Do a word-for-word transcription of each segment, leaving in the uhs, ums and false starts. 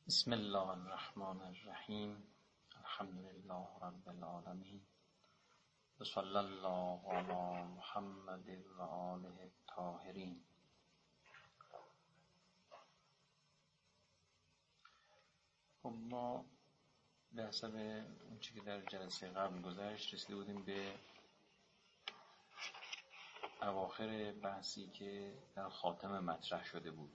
بسم الله الرحمن الرحیم. الحمد لله رب العالمین و صلی الله علی محمد و آله الطاهرین. خب ما به حسب اون چیزی که در جلسه قبل گذشت رسیده بودیم به اواخر بحثی که در خاتمه مطرح شده بود.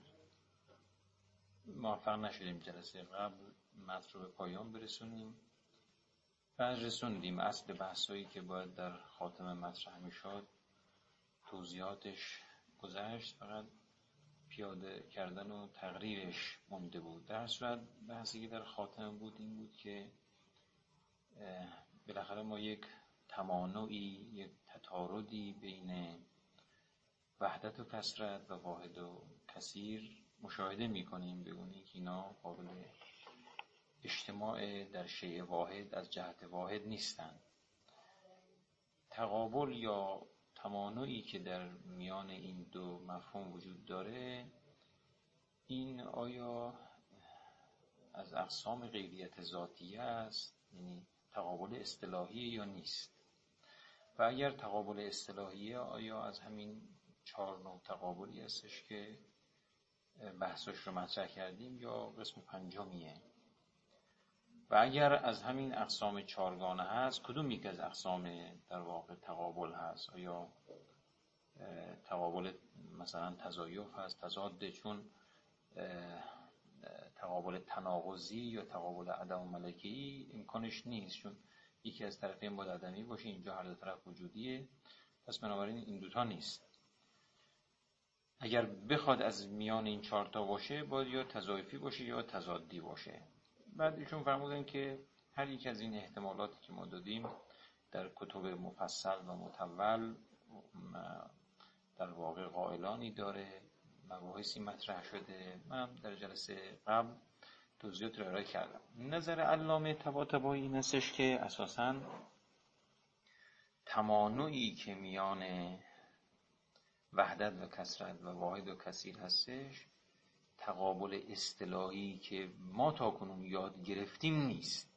موفق نشدیم جلسه قبل مطلب رو به پایان برسونیم. بعد رسوندیم اصل بحثایی که باید در خاتمه مطرح میشد، توضیحاتش گذشت، فقط پیاده کردن و تقریرش مونده بود. در صورت بحثی که در خاتمه بود این بود که بالاخره ما یک تمانعی، یک تطاردی بین وحدت و کثرت و واحد و کثیر مشاهده میکنیم، بگونیم که اینا قابل اجتماع در شیء واحد از جهت واحد نیستند. تقابل یا تمانعی که در میان این دو مفهوم وجود داره، این آیا از اقسام غیریت ذاتیه است، یعنی تقابل اصطلاحی یا نیست؟ و اگر تقابل اصطلاحیه، آیا از همین چهار نوع تقابلی هستش که بحثش رو مطرح کردیم یا قسم پنجمیه؟ و اگر از همین اقسام چهارگانه هست، کدوم یک از اقسام در واقع تقابل هست؟ آیا تقابل مثلا تضایف هست، تضاد، چون تقابل تناقضی یا تقابل عدم و ملکی امکانش نیست، چون یکی از طرفین باید عدمی باشه، اینجا هر دو طرف وجودیه، پس بنابراین این دوتا نیست. اگر بخواد از میان این چهار تا باشه، باید یا تضایفی باشه یا تضادی باشه. بعد ایشون فرمودن که هر یک از این احتمالاتی که ما دادیم در کتب مفصل و مطول در واقع قائلانی داره، مباحثی مطرح شده. من در جلسه قبل توضیحات رو ارائه کردم. نظر علامه طباطبایی این هستش که اساساً تمانعی که میان وحدت و کثرت و واحد و کثیر هستش، تقابل اصطلاحی که ما تا کنون یاد گرفتیم نیست.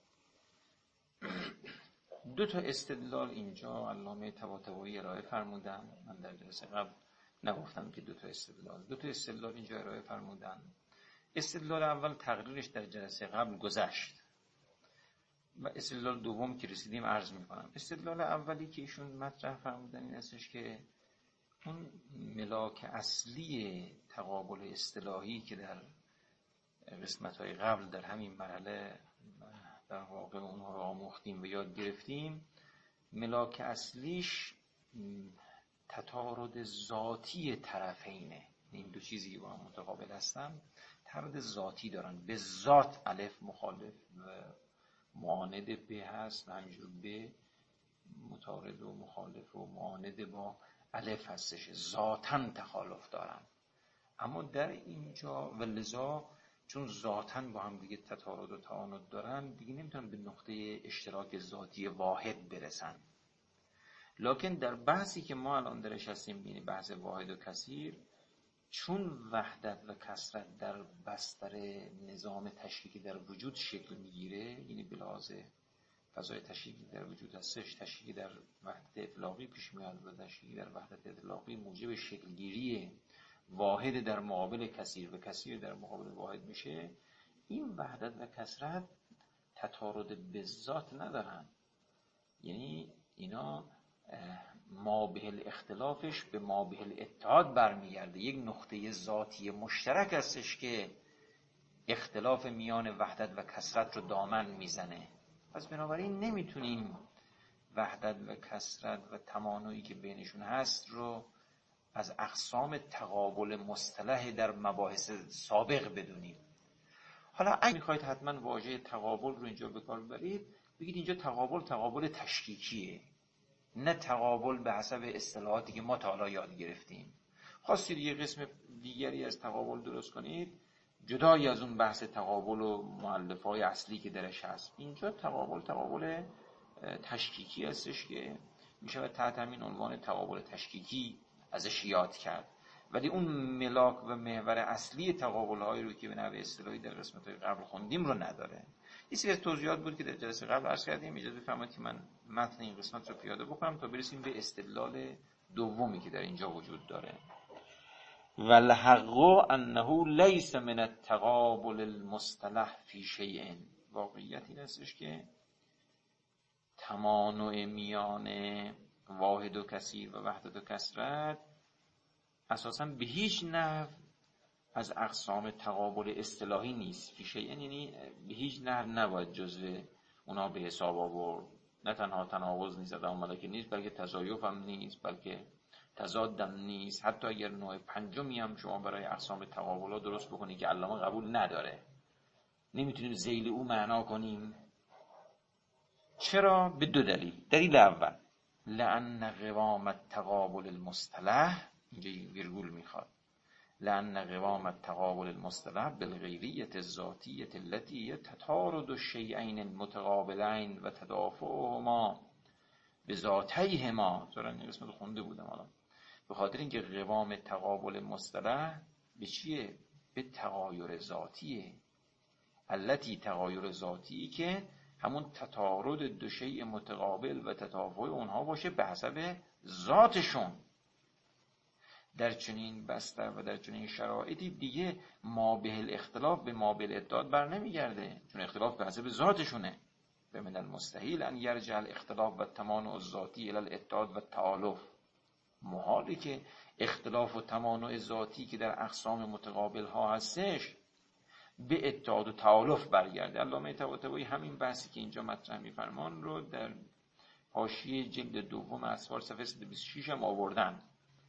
دو تا استدلال اینجا علامه طباطبایی ارائه فرمودن. من در جلسه قبل نگفتم که دو تا استدلال دو تا استدلال اینجا ارائه فرمودن. استدلال اول تقریرش در جلسه قبل گذشت و استدلال دوم که رسیدیم عرض میکنم. استدلال اولی که ایشون مطرح فرمودن این هستش که اون ملاک اصلی تقابل اصطلاحی که در قسمت‌های قبل در همین مرحله در واقع اونها رو آموختیم و یاد گرفتیم، ملاک اصلیش تطارد ذاتی طرفینه. این دو چیزی که با هم متقابل هستن تطارد ذاتی دارن. به ذات الف مخالف و معاند به هست و همینجور به متعارض و مخالف و معاند با الف هستش، ذاتاً تخالف دارن. اما در اینجا و لذا چون ذاتاً با هم دیگه تطارد و تعاند دارن، دیگه نمیتونن به نقطه اشتراک ذاتی واحد برسن. لکن در بحثی که ما الان درش هستیم، یعنی بحث واحد و کثیر، چون وحدت و کثرت در بستر نظام تشریکی در وجود شکل میگیره، یعنی بلحاظ فضای تشریکی در وجود هستش، تشریکی در وحدت اطلاقی پیش میاد و تشریکی در وحدت اطلاقی موجب شکلگیری واحد در مقابل کثیر و کثیر در مقابل واحد میشه. این وحدت و کثرت تطارد به ذات ندارن، یعنی اینا ما به الاختلافش به ما به الاتحاد برمیگرده. یک نقطه ذاتی مشترک هستش که اختلاف میان وحدت و کثرت رو دامن میزنه. پس بنابراین نمیتونیم وحدت و کثرت و تمانعی که بینشون هست رو از اقسام تقابل مصطلح در مباحث سابق بدونیم. حالا اگه میخواید حتما واژه تقابل رو اینجا به کار ببرید، بگید اینجا تقابل تقابل تشکیکیه، نه تقابل به حسب اصطلاحاتی که ما تا حالا یاد گرفتیم. خواستید یه قسم دیگری از تقابل درست کنید جدایی از اون بحث تقابل و مؤلفه‌های اصلی که درش هست. اینجا تقابل تقابل تشکیکی هستش که میشه تحت همین عنوان تقابل تشکیکی ازش یاد کرد. ولی اون ملاک و محور اصلی تقابل‌هایی رو که به نحو اصطلاحی در قسمت قبل خوندیم رو نداره. این سری توضیحات بود که در جلسه قبل عرض کردیم. اجازه بفرمایید که من متن این قسمت رو پیاده بکنم تا برسیم به استدلال دومی که در اینجا وجود داره. والحق انه لیس من التقابل المصطلح فی شیء. واقعیت این استش که تمانع میان واحد و کثیر و وحدت و کثرت اساساً به هیچ نحو از اقسام تقابل اصطلاحی نیست. فی شیء یعنی به هیچ نحو نباید جزو اونا به حساب آورد. نه تنها تناقض نیست، عدم ملکه نیست، بلکه تضایف هم نیست، بلکه تضاد هم نیست. حتی اگر نوع پنجمی هم شما برای اقسام تقابل‌ها درست بکنید که علامه قبول نداره، نمیتونیم ذیل او معنا کنیم. چرا؟ به دو دلیل. دلیل اول، لأن قوام التقابل المصطلح، اینجا ویرگول میخواد، لأن قوام التقابل المصطلح بالغیریت الذاتیة التي تتارد الشیئین المتقابلین و تدافعهما بذاتیهما. چرا این قسمت خونده بودم حالا. به خاطر اینکه قوام تقابل مصطلح به چیه؟ به تغایر ذاتیه. التي تغایر ذاتی که همون تتارد دو شیء متقابل و تدافع اونها باشه به حسب ذاتشون. در چنین بستر و در چنین شرایطی دیگه ما به الاختلاف به ما به الاتحاد بر نمیگرده، چون اختلاف به حسب ذاتشونه. و من المستحیل ان یرجع الاختلاف و التمانع الذاتی الى الاتحاد و التآلف. محاله که اختلاف و تمانع ذاتی که در اقسام متقابل ها هستش به اتحاد و تآلف برگرده. علامه طباطبایی همین بحثی که اینجا مطرح می‌فرمان رو در حاشیه جلد دوم اسفار صفحه صد و بیست و شش هم آوردن.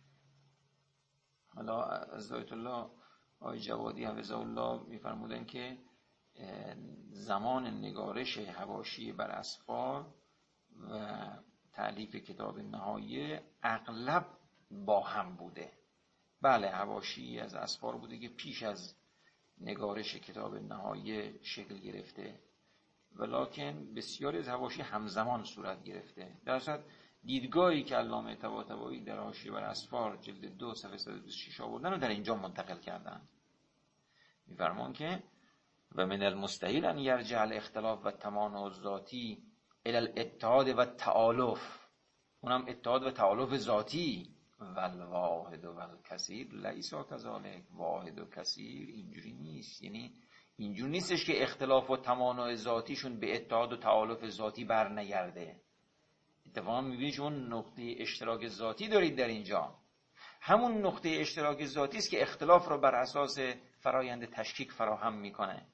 حالا از آیت الله آقای جوادی حفظه الله می‌فرمودن که زمان نگارش حواشی بر اسفار و تألیف کتاب نهایه اغلب با هم بوده. بله، حواشی از اسفار بوده که پیش از نگارش کتاب نهایه شکل گرفته، ولکن بسیاری از حواشی همزمان صورت گرفته. در اصل دیدگاهی که علامه طباطبایی در حاشیه بر اسفار جلد دو صفحه صد و بیست و شش آوردن و در اینجا منتقل کردن. می‌فرمان که و من المستحیل ان یرجع الاختلاف و التمانع الذاتی الی الاتحاد و التآلف، اونم اتحاد و تآلف ذاتی. والواحد و الکثیر لیس کذالک. واحد و کثیر اینجوری نیست. یعنی اینجوری نیستش که اختلاف و تمانع ذاتیشون به اتحاد و تآلف ذاتی برنگرده. اتفاقا میبینید شما نقطه اشتراک ذاتی دارید در اینجا. همون نقطه اشتراک ذاتی است که اختلاف رو بر اساس فرایند تشکیک فراهم میکنه.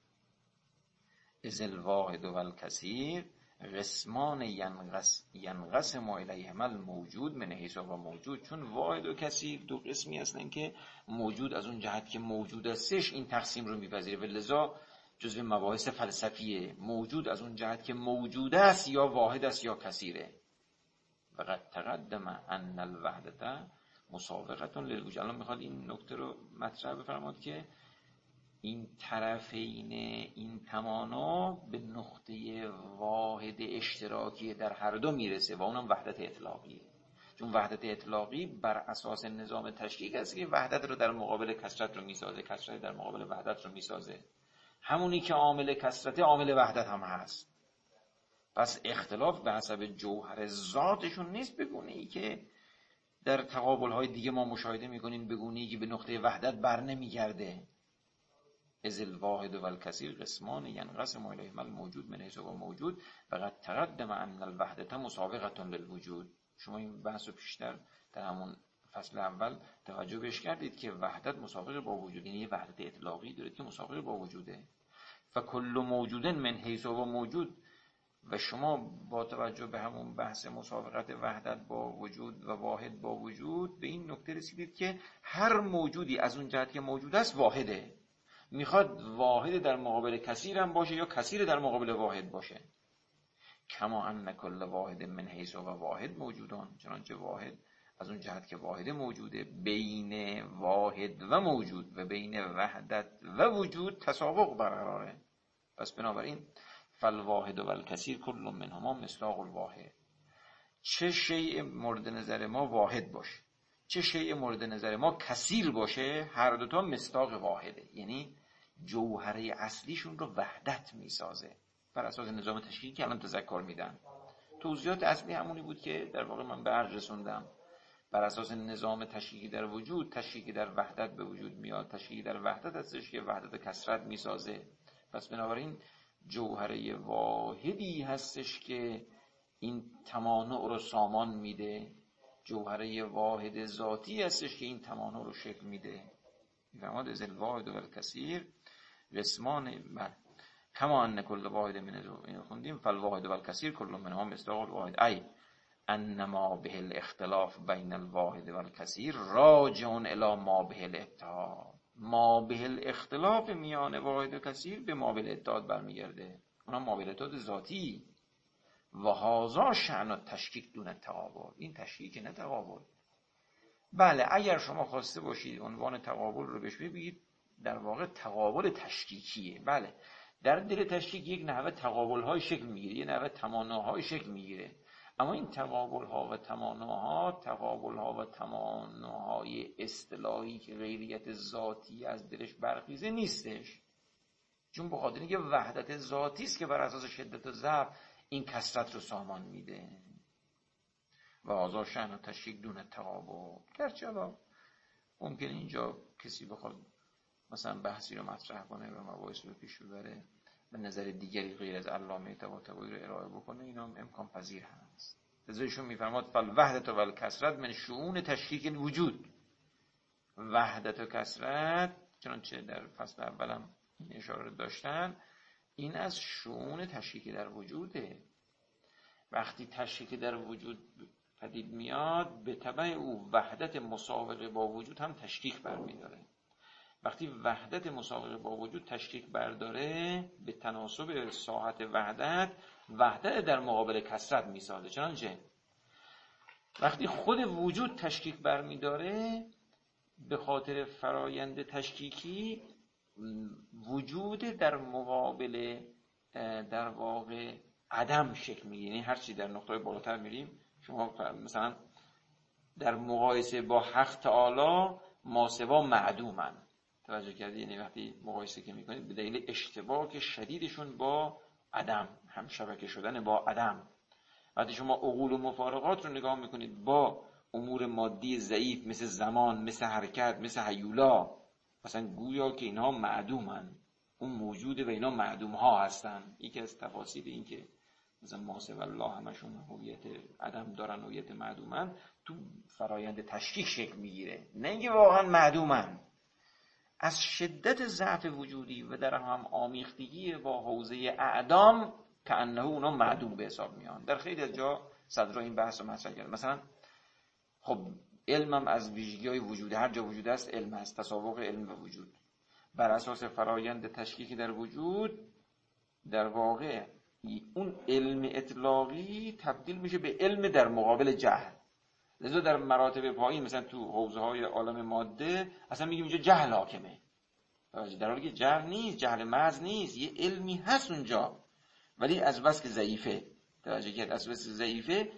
اذ الواحد و الکثیر قسمان ینقس ینقسم الیهما الموجود من حیث و موجود. چون واحد و کثیر دو قسمی هستن که موجود از اون جهت که موجود استش این تقسیم رو میپذیره و لذا جزو مباحث فلسفیه. موجود از اون جهت که موجود است یا واحد است یا کثیره. وقد تقدم ان الوحدة مسابقة للوجود. الان میخواد این نکته رو مطرح بفرماد که این طرفین این تمانا به نقطه واحد اشتراکی در هر دو میرسه و اونم وحدت اطلاقیه. چون وحدت اطلاقی بر اساس نظام تشکیک است که وحدت رو در مقابل کثرت رو میسازه، کثرت در مقابل وحدت رو میسازه. همونی که عامل کثرت عامل وحدت هم هست. پس اختلاف به حسب جوهر ذاتشون نیست بگونی که در تقابل‌های دیگه ما مشاهده می‌کنیم بگونی که به نقطه وحدت بر نمیگرده. از الواحد و الکثیر قسمان ینقسم الیهما الموجود من حیث و موجود فقد تقدم ان الوحدة مسابقة للوجود. شما این بحث رو پیشتر در همون فصل اول توجه بهش کردید که وحدت مسابقه با وجود، یعنی یه وحدت اطلاقی دارید که مسابقه با وجوده. فکل موجود من حیث و موجود. و شما با توجه به همون بحث مسابقت وحدت با وجود و واحد با وجود به این نکته رسیدید که هر موجودی از اون جهت که موجود است واحده. میخواد واحد در مقابل کثیر هم باشه یا کثیر در مقابل واحد باشه. کما ان کل واحد من حیث و واحد موجودان. چنانچه واحد از اون جهت که واحد موجوده بین واحد و موجود و بین وحدت و وجود تسابق برقراره. پس بنابراین فالواحد و الکثیر کل منهما مصداق الواحد. چه شیء مورد نظر ما واحد باشه چه شیء مورد نظر ما کثیر باشه، هر دوتا مصداق واحده، یعنی جوهره اصلیشون رو وحدت میسازه بر اساس نظام تشکیلی که الان تذکر میدن. توضیحات اصلی همونی بود که در واقع من به عرض رسوندم. بر اساس نظام تشکیلی در وجود، تشکیلی در وحدت به وجود میاد. تشکیلی در وحدت هستش که وحدت کثرت میسازه. پس بنابراین جوهره واحدی هستش که این تمانع رو سامان میده. جوهره واحد ذاتی هستش که این تمانع رو شکل میده. میفهمید؟ از الواحد و الکثیر رسمان بر کما ان کل واحد من این خوندیم فالواحد و الکثیر کل منها مصداق الواحد ای انما به الاختلاف بین الواحد و الکثیر راجع الی ما به الاتحاد. ما به الاختلاف میان واحد و کثیر به ما به الاتحاد برمیگرده، اونم ما به الاتحاد ذاتی. و هذا شأن تشکیک دون تقابل. این تشکیک نه تقابل. بله اگر شما خواسته باشید عنوان تقابل رو بهش بگید در واقع تقابل تشکیکیه. بله در دل تشکیک یک نحوه تقابل های شکل میگیره، یک نحوه تمانع های شکل میگیره. اما این تقابل ها و تمانع ها تقابل ها و تمانع های اصطلاحی که غیریت ذاتی از دلش برخیزه نیستش، چون به خاطر اینکه وحدت ذاتی است که بر اساس شدت و ضعف این کثرت رو سامان میده. و هذا شأن تشکیک دون تقابل. گرچه الان ممکنه اینجا کسی بخواد مثلا بحثی رو مطرح کنه و مباحث رو پیش ببره به نظر دیگری غیر از علامه طباطبایی رو ارائه بکنه، اینا هم امکان پذیر هست. لذایشون میفرماد فالوحدت و الکثرت من شؤون تشکیک الوجود. وحدت و کثرت چنانچه در فصل اولم این اشاره داشتن، این از شؤون تشکیک در وجوده. وقتی تشکیک در وجود پدید میاد به تبع او وحدت مسابقه با وجود هم تشکیک برمیداره. وقتی وحدت مسابقه با وجود تشکیک برداره به تناسب ساحت وحدت، وحدت در مقابل کثرت میسازه. چنانچه وقتی خود وجود تشکیک برمیداره به خاطر فرایند تشکیکی وجود در مقابل در واقع عدم شکل میگیره. یعنی هر چی در نقطه بالاتر میریم، شما مثلا در مقایسه با حق تعالی ماسوا معدومن، توجه کردی؟ یعنی وقتی مقایسه که میکنید به دلیل اشتباک شدیدشون با عدم، هم شبکه شدن با عدم. وقتی شما عقول و مفارقات رو نگاه میکنید با امور مادی ضعیف مثل زمان، مثل حرکت، مثل هیولا، مثلا گویا که اینها معدومن، اون موجوده و اینا معدوم ها هستن. یکی از تفاصیل این که مثلا ماسوا الله همشون هویت عدم دارن، هویت معدومن، تو فرایند تشکیک شکل میگیره، نه اینکه واقعا معدومن. از شدت ضعف وجودی و در هم آمیختگی با حوزه اعدام که انه اونا معدوم به حساب میان. در خیلی از جا صدرا این بحث رو مطرح کرد. مثلا خب علمم از ویژگی‌های وجود، هر جا وجود است علم است، تسابق علم و وجود بر اساس فرایند تشکیکی در وجود، در واقع اون علم اطلاقی تبدیل میشه به علم در مقابل جهل. لذا در مراتب پایین مثلا تو حوزه‌های عالم ماده اصلا میگیم اینجا جهل حاکمه، در حالی که جهل نیست، جهل محض نیست، یه علمی هست اونجا، ولی از بس که ضعیفه، توجه کرد، از بس که ضعیفه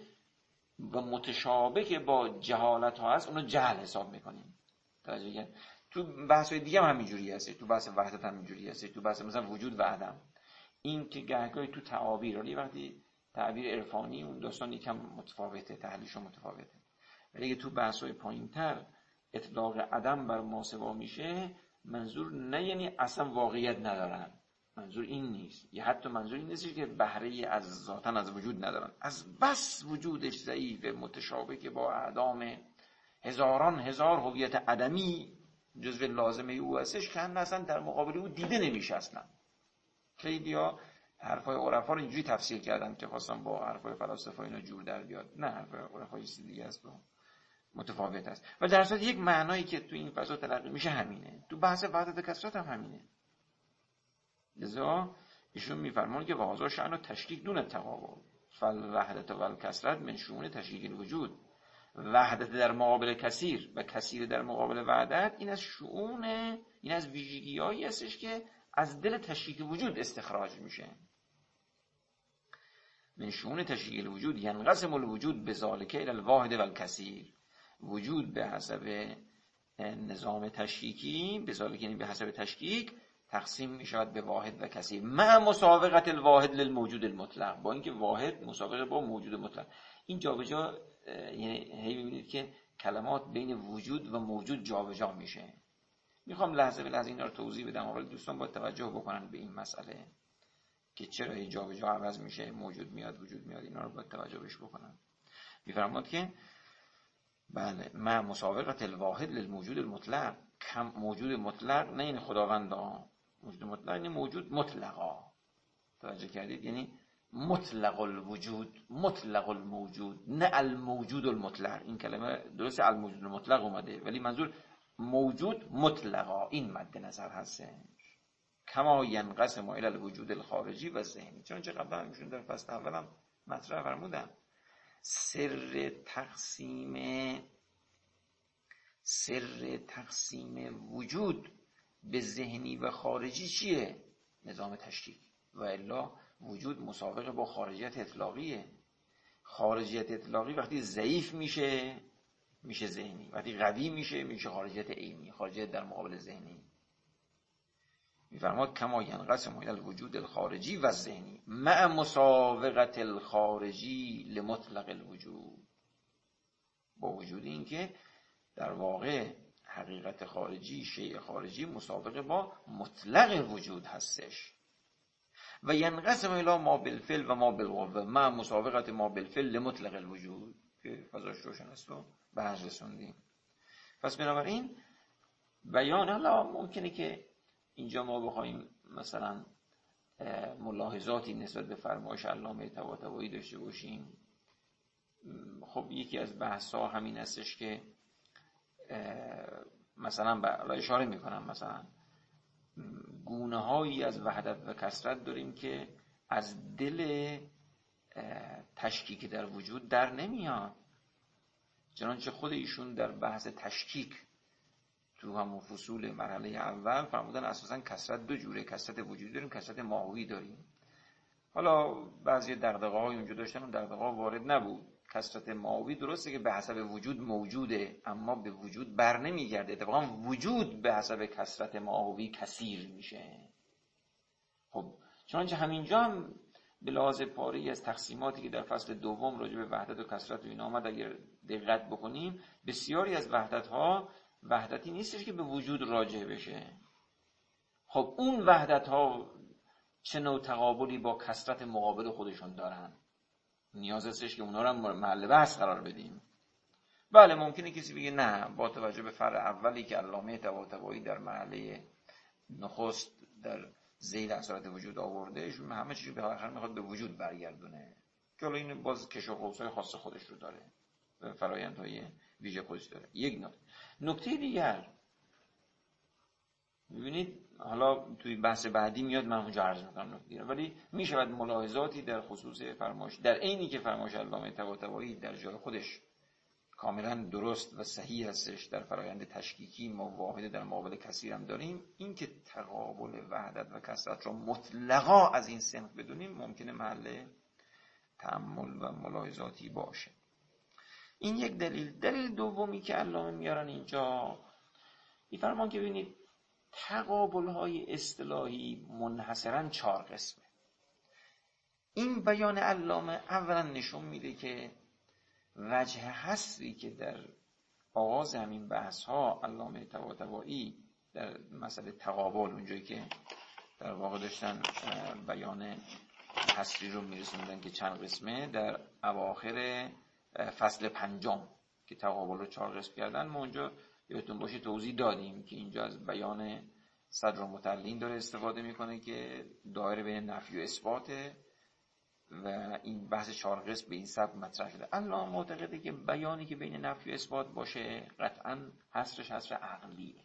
و متشابه که با جهالت ها هست اونو جهل حساب میکنیم. توجه کرد؟ تو بحث های دیگه هم همینجوری هست، تو بحث وحدت هم اینجوری هست، تو بحث مثلا وجود و عدم. این که گهگاهی تو تعابیر، ولی وقتی تعبیر عرفانی اون داستان یکم متفاوته، تحلیلش متفاوته. ولی تو بحث های پایین‌تر اطلاق عدم بر ماسوا میشه، منظور نه یعنی اصلا واقعیت ندارن، منظور این نیست، یا حتی منظور این نیست که بهره از ذاتن از وجود ندارن، از بس وجودش ضعیف متشابه که با اعدام هزاران هزار هویت عدمی جزو لازمه او هستش که هم اصلا در مقابل او دیده نمیشه اصلا. خیلی ها حرفای عرفا رو اینجوری تفسیر کردن که خواستن با حرفای فلاسفه اینا جور در بیاد. نه، حرفای عرفا یه چیز دیگه است، متفاوت است. و در اصل یک معنایی که تو این فضا تلقی میشه همینه، تو بحث وحدت کثرت هم همینه. لذا ایشون میفرمان که واضح شأن تشکیک دون تقابل، فالوحدت و الکثرت من شؤون تشکیک الوجود. وحدت در مقابل کثیر و کثیر در مقابل وحدت، این از شؤون، این از ویژگی‌هایی هستش که از دل تشکیک وجود استخراج میشه. من شؤون تشکیک الوجود ینقسم الوجود بذالک الی الواحد و الکثیر. وجود به حسب نظام تشکیکی، به سابق یعنی به حسب تشکیک تقسیم می شود به واحد و کثیر مع مسابقت الواحد للموجود المطلق، با اینکه واحد مسابقه با موجود مطلق. این جابجا یعنی هی می‌بینید که کلمات بین وجود و موجود جابجا میشه. میخوام لحظه به لحظه اینا رو توضیح بدم، اول دوستان با توجه بکنن به این مسئله که چرا این جابجا عوض میشه، موجود میاد وجود میاد، اینا رو با توجه بهش بکنن. میفرماد که بله مع مسابقت الواحد للموجود المطلق، کم موجود مطلق نه این خداوند ها، موجود مطلق این موجود مطلقا، توجه کردید؟ یعنی مطلق الوجود، مطلق الموجود، نه الموجود المطلق. این کلمه درسته الموجود المطلق اومده ولی منظور موجود مطلقا، این مد نظر هست. کما ینقسم الی الوجود الخارجی و ذهنی، چون چه قبلا میشون در فصل اولم مطرح فرمودم. سر تقسیم سر تقسیم وجود به ذهنی و خارجی چیه؟ نظام تشکیک. و الا وجود مسابقه با خارجیت اطلاقیه. خارجیت اطلاقی وقتی ضعیف میشه میشه ذهنی، وقتی قوی میشه میشه خارجیت عینی، خارجیت در مقابل ذهنی. میفرماد کما ینقسم الی الوجود الخارجی و ذهنی مع مسابقت الخارجی لمطلق الوجود، با وجود این که در واقع حقیقت خارجی، شیء خارجی مسابقه با مطلق وجود هستش. و ینقسم الی ما بالفعل و ما بالقوه مع مسابقت ما بالفعل لمطلق الوجود، که فضاش روشن است و بحث رسوندیم. پس بنابراین بیان، حالا ممکنه که اینجا ما بخوایم مثلا ملاحظاتی نسبت به فرمایش علامه طباطبایی داشته باشیم. خب یکی از بحث‌ها همین هستش که مثلا به اشاره میکنم مثلا گونه‌هایی از وحدت و کثرت داریم که از دل تشکیک در وجود در نمیاد، چنانچه خود ایشون در بحث تشکیک تو همون فصول مرحله اول فرمودن اساساً کثرت دو جوره، کثرت وجودی داریم، کثرت ماهوی داریم. حالا بعضی دغدغه‌های اونجا داشتن و دغدغه‌ها وارد نبود. کثرت ماهوی درسته که به حسب وجود موجوده اما به وجود بر نمیگرده، اتفاقا وجود به حسب کثرت ماهوی کثیر میشه. خب چنانچه همینجا هم به لحاظ پاره‌ای از تقسیماتی که در فصل دوم راجع به وحدت و کثرت و اینا آمد اگر دقت بکنیم، بسیاری از وحدت‌ها وحدتی نیستش که به وجود راجع بشه. خب اون وحدت‌ها چه نوع تقابلی با کثرت مقابل خودشون دارن؟ نیاز هستش که اونا رو محل بحث قرار بدیم. بله ممکنه کسی بگه نه، با توجه به فرع اولی که علامه طباطبایی در مرحله نخست در ذیل اثرات وجود آورده، ایشون همه چیزو به آخر میخواد به وجود برگردونه، که حالا این باز کش و قوسای خاص خودش رو داره، فرآیندهای ویژه خودش داره. یک نکته. نکته دیگر می‌بینید حالا توی بحث بعدی میاد، من اونجا عرض می‌کنم نکته دیگر، ولی میشود ملاحظاتی در خصوص فرمایش در عینی که فرمایش علامه طباطبایی در جای خودش کاملا درست و صحیح هستش، در فرآیند تشکیکی ما واحد در مقابل کثیر هم داریم، این که تقابل وحدت و کثرت رو مطلقا از این صنف بدونیم ممکنه محل تأمل و ملاحظاتی باشه. این یک دلیل. دلیل دومی که علامه میارن اینجا میفرمان که ببینید تقابل‌های اصطلاحی منحصراً چهار قسمه. این بیان علامه اولا نشون میده که وجه حصری که در آغاز همین بحث‌ها علامه طباطبایی در مسئله تقابل، اونجایی که در واقع داشتن بیان حصری رو میرسوندن که چند قسمه، در اواخر فصل پنجم که تقابل رو چهار قسم کردن، ما اونجا یادتون باشه توضیح دادیم که اینجا از بیان صدر متعلین داره استفاده میکنه که دایره بین نفی و اثباته و این بحث چهار قسم به این سبب مطرح شده. علامه معتقده که بیانی که بین نفی و اثبات باشه قطعا حصرش حصر عقلیه.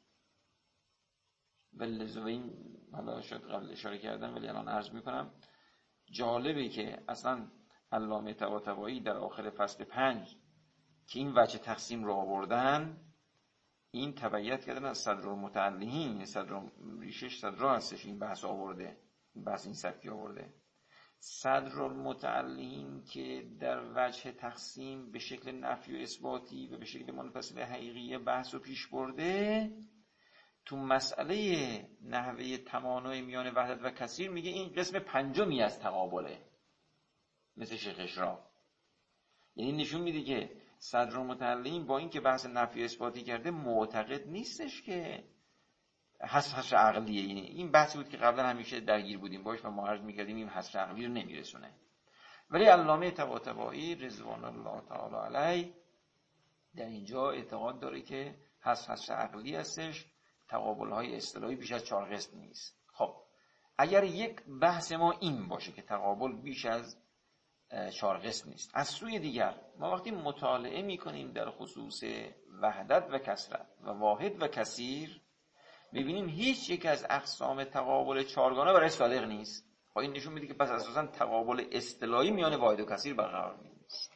ولی این حالا شاید قبل اشاره کردم ولی الان عرض میکنم، جالبه که اصلا علامه طباطبایی در آخر فصل پنج که این وجه تقسیم رو آوردن، این تبعیت کردن از صدر المتعلین، صدر ریشش صدر هستش این بحث آورده، این بحث این سبکی آورده. صدر المتعلین که در وجه تقسیم به شکل نفی و اثباتی و به شکل منفصل حقیقی بحث و پیش برده، تو مسئله نحوه تمانع میان وحدت و کثیر میگه این قسم پنجمی از تقابله، مثل شیخ اشراف. یعنی نشون میده که صدر المتعلین با این که بحث نفی و اثباتی کرده معتقد نیستش که حذف حصر عقلیه. یعنی این بحثی بود که قبلا همیشه درگیر بودیم باش و ما عرض میکردیم این حصر عقلی رو نمیرسونه. ولی علامه طباطبایی رضوان الله تعالی علیه در اینجا اعتقاد داره که حذف حصر عقلی هستش، تقابل‌های اصطلاحی بیش از چهار قسم نیست. خب اگر یک بحث ما این باشه که تقابل بیش از چهار قسم نیست، از سوی دیگر ما وقتی مطالعه میکنیم در خصوص وحدت و کثرت و واحد و کثیر، میبینیم هیچ یک از اقسام تقابل چهارگانه برای صادق نیست. خب این نشون میده که پس اساساً تقابل اصطلاحی میان واحد و کثیر برقرار نیست.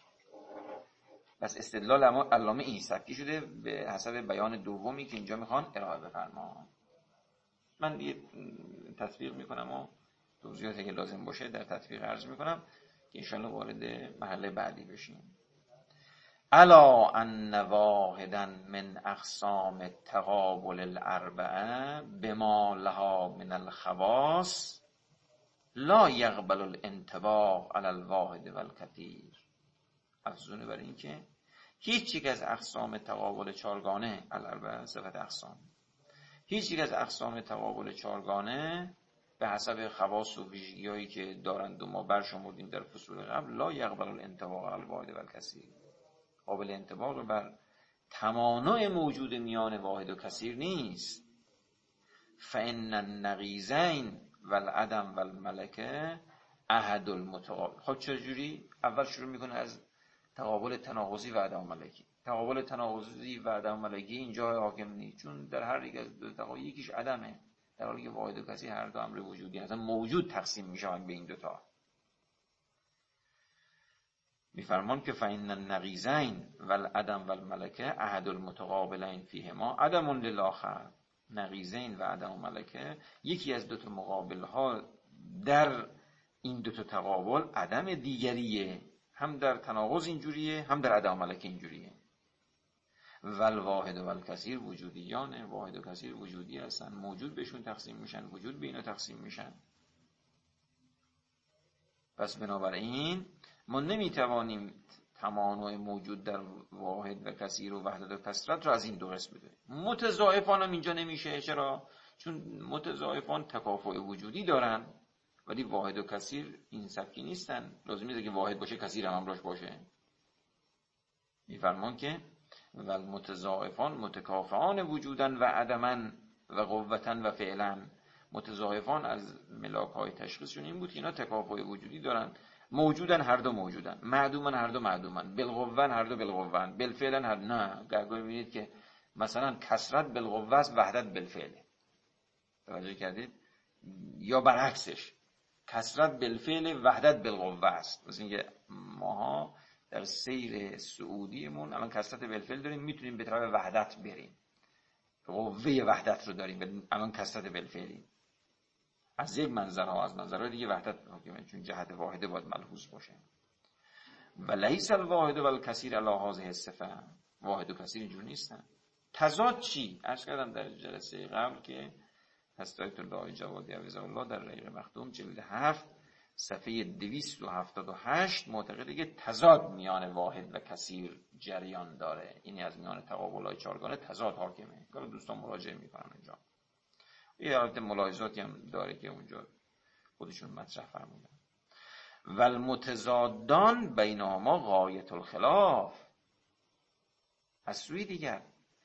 پس استدلال علامه این سبکی شده به حسب بیان دومی که اینجا میخوان ارائه بفرمان. من دیگه تطبیق میکنم و توضیحاتی که لازم باشه در تطبیق عرض میکنم که انشاءالله وارد مرحله بعدی بشیم. الا ان واحدا من اقسام تقابل الاربعه بما لها من الخواص لا يقبل الانطباق على الواحد والكثير. افزونه بر این که هیچ یک از اقسام تقابل چهارگانه، الاربعه صفت اقسام، هیچ یک از اقسام تقابل چهارگانه به حسب خواص و ویژگی‌هایی که دارند و ما برشمردیم در فصول قبل، لا یقبل الانطباق علی الواحد والکثیر، قابل انطباق بر تمانع موجود میان واحد و کثیر نیست. فان النقیضین والعدم والملکه احد المتقابل. خب چجوری؟ اول شروع میکنه از تقابل تناقضی و عدم ملکی. تقابل تناقضی و عدم ملکی اینجا حاکم نیست، چون در هر یک از دو تقابل یکیش عدمه، در حالی که واحد و کثیر هر دو امر وجودی هستن، موجود تقسیم میشن به این دو تا. میفرمان که فإن النقیضین والعدم والملکه احد المتقابلین فیهما عدم للآخر. نقیضین و عدم و ملکه یکی از دو تا مقابل ها در این دو تا تقابل عدم دیگریه، هم در تناقض اینجوریه هم در عدم ملکه اینجوریه. والواحد و الکثیر وجودیانه، واحد و کثیر وجودی هستن، موجود بهشون تقسیم میشن، وجود به اینا تقسیم میشن. پس بنابراین ما نمیتوانیم تمانع موجود در واحد و کثیر و وحدت و کثرت رو از این دو قسم بدیم. متضاعفان هم اینجا نمیشه. چرا؟ چون متضاعفان تکافؤ وجودی دارن ولی واحد و کثیر این سبکی نیستن. لازم نیست که واحد باشه کثیر هم همراهش باشه. میفرمان که والمتضاعفان متکافئان وجودن و عدمن و قوتن و فعلن. متضاعفان از ملاک های تشخیصشون این بود که اینا تکافؤ وجودی دارن، موجودن، هر دو موجودن، معدومن، هر دو معدومن، بالقوه هر دو بالقوه، بالفعل هر نه. گاهی میبینید که مثلا کثرت بالقوه است، وحدت بالفعل. توجه کردید؟ یا برعکسش، کثرت بالفعل، وحدت بالقوه است. مثلا اینکه ماها در سیر سعودیمون الان کثرت بالفعل داریم، میتونیم به طرف وحدت بریم، قوه وحدت رو داریم، الان کثرت بالفعلی. از یک منظرها، از منظرهای دیگه وحدت حاکمه، چون جهت واحده باید ملحوظ باشه. و لیس الواحد و الکثیر علی هذه الصفه. واحد و کثیر اینجور نیستن. تضاد چی؟ عرض کردم در جلسه قبل که حضرت آیت الله جوادی حفظه الله در رحیق مختوم جلد هفت صفحه دویست و هفتاد و هشت معتقده که تضاد میان واحد و کثیر جریان داره. اینی از میان تقابل‌های چهارگانه تضاد حاکمه. که دوستان مراجعه میکنن اینجا. یه حالت ملاحظاتی هم داره که اونجا خودشون مطرح فرمودن. والمتضادان بینهما غایت الخلاف. از سوی دیگر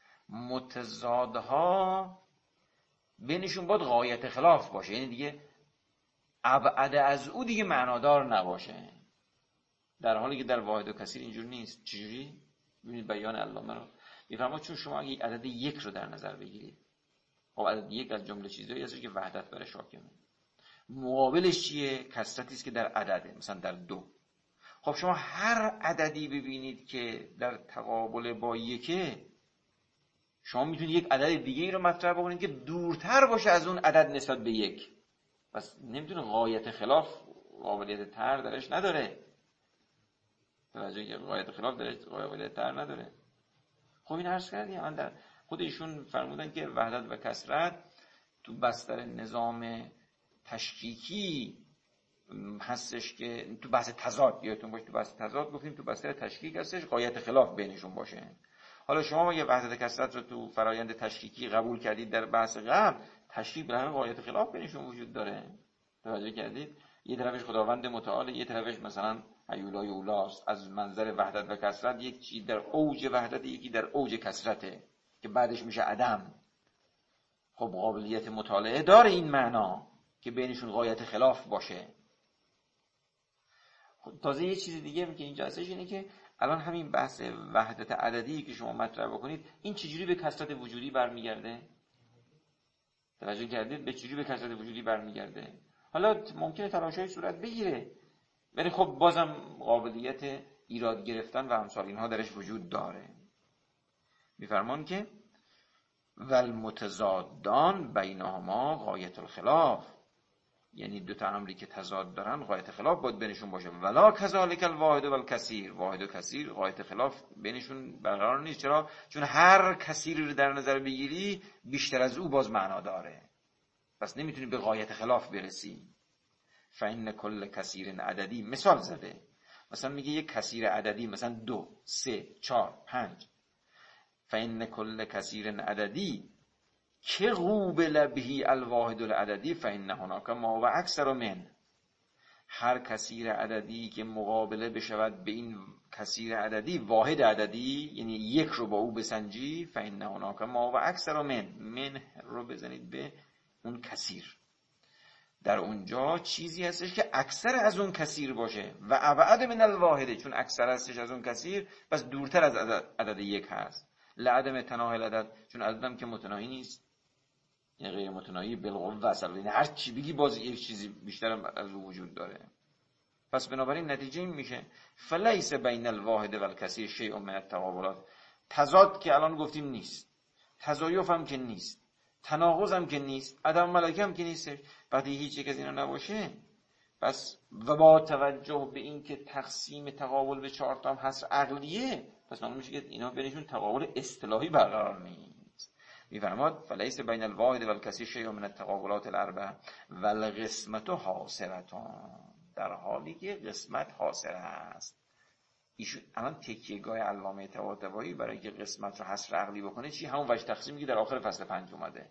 متضادها بینشون باید غایت خلاف باشه، یعنی دیگه ابعد از او دیگه معنادار نباشه، در حالی که در واحد و کثیر اینجور نیست. چجوری؟ ببینید بیان علامه رو میفرما. چون شما اگه یک عدد یک رو در نظر بگیرید، خب عدد یک از جمله چیزایی هست که وحدت برش حاکمه. مقابلش چیه؟ کثرتی است که در عدده، مثلا در دو. خب شما هر عددی ببینید که در تقابل با یکه، شما میتونید یک عدد دیگه ای رو مطرح بکنید که دورتر باشه از اون عدد نسبت به یک. پس نمیتونه غایت خلاف قابلیت تر درش نداره. توجه که قایت خلاف درش قابلیت تر نداره. خب این عرض کردیم من در خود ایشون فرمودن که وحدت و کثرت تو بستر نظام تشکیکی هستش که تو بحث تضاد یادتون باشه، تو بحث تضاد گفتیم تو بستر تشکیک هستش قایت خلاف بینشون باشه. حالا شما اگه وحدت کثرت رو تو فرایند تشکیکی قبول کردید در بحث قبل، تشکیک به همه قایت خلاف بینشون وجود داره. توجه کردید؟ یه طرفش خداوند متعال، یه طرفش مثلا هیولای اولاست. از منظر وحدت و کثرت یک چیز در اوج وحدت، یکی در اوج کثرته که بعدش میشه عدم. خب قابلیت مطالعه داره این معنا که بینشون قایت خلاف باشه. خب تازه یه چیز دیگه هم که اینجا هستش اینه که الان همین بحث وحدت عددی که شما مطرح بکنید این چجوری به کثرت وجودی برمیگرده؟ توجه کردید؟ به چجوری به کثرت وجودی برمیگرده؟ حالا ممکنه تلاشای صورت بگیره ولی خب بازم قابلیت ایراد گرفتن و امثال اینها درش وجود داره. میفرمان که والمتضادان بینهما غایت الخلاف، یعنی دو تا امری که تضاد دارن غایت خلاف باید بینشون باشه. ولا کذالک الواحد والکثیر، واحد و کثیر غایت خلاف بینشون برقرار نیست. چرا؟ چون هر کثیری رو در نظر بگیری بیشتر از او باز معنا داره، پس نمیتونی به غایت خلاف برسی. فإن کل کثیر عددی، مثال زده مثلا میگه یک کثیر عددی مثلا دو، سه، چهار، پنج. فإن کل کثیر عددی که قوبل به الواحد العددی فإن هناک ما و اکثر من. هر کثیر عددی که مقابله بشود به این کثیر عددی واحد عددی، یعنی یک رو با او بسنجی، فإن هناک ما و اکثر من، من رو بزنید به اون کثیر، در اونجا چیزی هستش که اکثر از اون کثیر باشه و ابعد من الواحد، چون اکثر هستش از اون کثیر پس دورتر از عدد, عدد یک هست. لعدم تناهی العدد، چون عددم که متناهی نیست، یعنی غیر متناهی بالقوه اصلا، یعنی هر چی بگی باز یک چیزی بیشتر از او وجود داره. پس بنابراین نتیجه این میشه فلیس بین الواحد والکثیر شیء من التقابلات. تضاد که الان گفتیم نیست، تضایف هم که نیست، تناقض هم که نیست، عدم ملکه هم که نیست. وقتی هیچ یک از اینا نباشه پس و با توجه به این که تقسیم تقابل به چهار تا هم هست عقلیه، پس معلوم میشه که اینا بینشون تقابل اصطلاحی برقرار نیست. میفرماد فلیس بین الواحد والکثیر شیء من التقابلات الاربع والقسمت حاصلتان، در حالی که قسمت حاصل است. ایشون الان تکیه‌گاه علامه طباطبایی برای که قسمت رو حصر عقلی بکنه چی؟ همون وجه تقسیمی که در آخر فصل پنج اومده.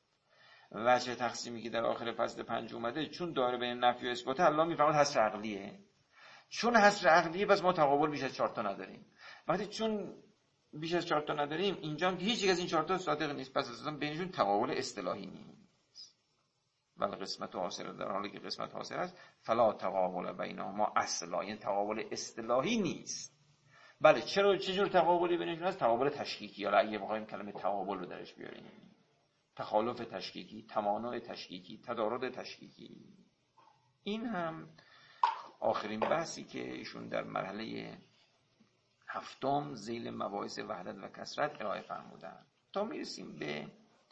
وجه تقسیمی که در آخر فصل پنج اومده چون داره بین نفی و اثبات، الله میفهمد حصر عقلیه. چون حصر عقلیه پس ما تقابل بیش از چهار تا نداریم. وقتی چون بیش از چهار تا نداریم، اینجا هم که هیچ یک از این چهار تا صادق نیست، پس اصلا بینشون تقابل اصطلاحی نیست. ولی قسمت حاصل، در حالی که قسمت حاصل است، فلا تقابل بینهما اصلا، یعنی تقابل اصطلاحی نیست. بله چرا چه جور تقابلی بینشون هست؟ تقابل تشکیکی. حالا اگه بخوایم کلمه تقابل رو درش بیاریم، تخالف تشکیکی، تمانع تشکیکی، تضاد تشکیکی. این هم آخرین بحثی که ایشون در مرحله هفتم ذیل مباحث وحدت و کثرت ارائه فرمودن. تا میرسیم به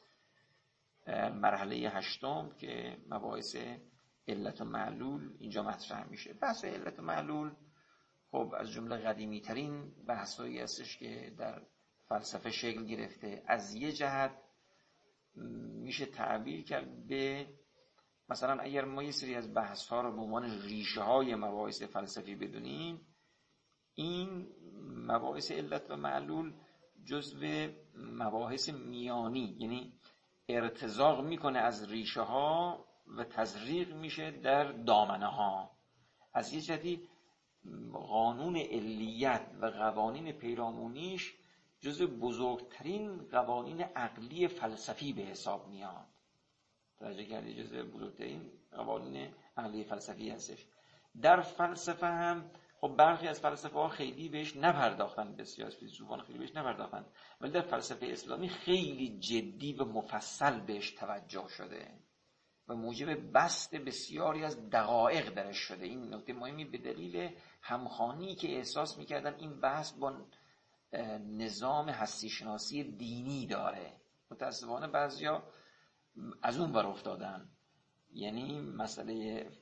مرحله هشتم که مباحث علت و معلول اینجا مطرح میشه. بحث علت و معلول خب از جمله قدیمی ترین بحثایی هستش که در فلسفه شکل گرفته. از یه جهت میشه تعبیر کرد به مثلا اگر ما یه سری از بحث ها رو به عنوان ریشه های مباحث فلسفی بدونیم، این مباحث علت و معلول جزو مباحث میانی، یعنی ارتزاق میکنه از ریشه ها و تزریق میشه در دامنه ها. از یه جهتی قانون علیت و قوانین پیرامونیش جزو بزرگترین قوانین عقلی فلسفی به حساب میاد. توجه کردی؟ جزو بزرگترین قوانین عقلی فلسفی هستش. در فلسفه هم خب برخی از فلسفه ها خیلی بهش نپرداختن، بسیار فیلسوفان خیلی بهش نپرداختن، ولی در فلسفه اسلامی خیلی جدی و مفصل بهش توجه شده و موجب بسط بسیاری از دقایق درش شده. این نکته مهمی به دلیل همخوانی که احساس میکردن این بحث با نظام هستی شناسی دینی داره. متاسفانه بعضیا از اون ور افتادن، یعنی مسئله